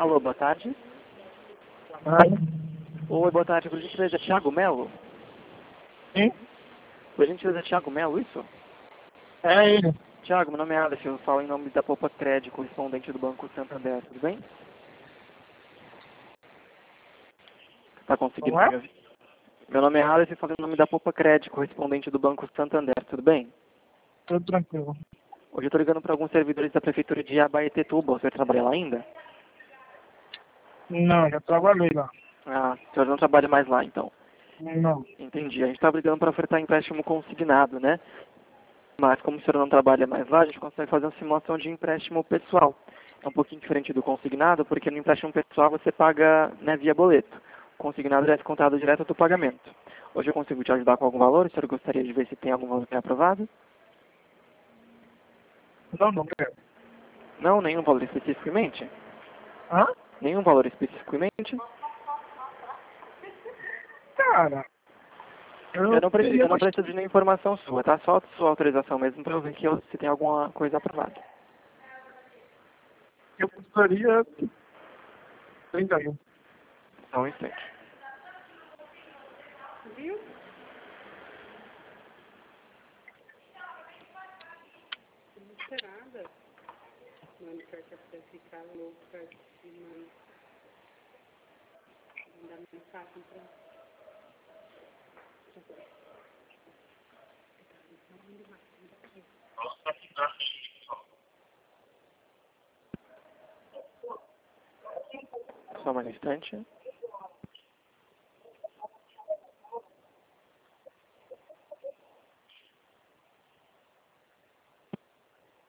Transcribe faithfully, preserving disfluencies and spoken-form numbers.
Alô, boa tarde. Ah, Oi, boa tarde. Por gentileza, é Thiago Melo? sim, Por gentileza, é Thiago Melo, isso? é ele. Thiago, meu nome é Alex, eu falo em nome da Poupa Crédito, correspondente do Banco Santander, tudo bem? Tá conseguindo Como é? me ouvir? Meu nome é Alex e falo em nome da Poupa Crédito, correspondente do Banco Santander, tudo bem? Tudo tranquilo. Hoje eu tô ligando para alguns servidores da Prefeitura de Abaetetuba, você trabalha lá ainda? Não, já trabalhei lá. Ah, o senhor não trabalha mais lá, então. Não. Entendi. A gente tá brigando para ofertar empréstimo consignado, né? Mas como o senhor não trabalha mais lá, a gente consegue fazer uma simulação de empréstimo pessoal. É um pouquinho diferente do consignado, porque no empréstimo pessoal você paga, né, via boleto. O consignado já é descontado direto do pagamento. Hoje eu consigo te ajudar com algum valor? O senhor gostaria de ver se tem algum valor que é aprovado? Não, não quero. Não, nenhum valor especificamente? Hã? Nenhum valor especificamente? Cara, Eu eu não, preciso, teria eu não bastante. preciso de nenhuma informação sua, tá? Só sua autorização mesmo para eu ver que eu, se tem alguma coisa aprovada. Eu gostaria de trinta mil. Só um instante. Só mais um instante.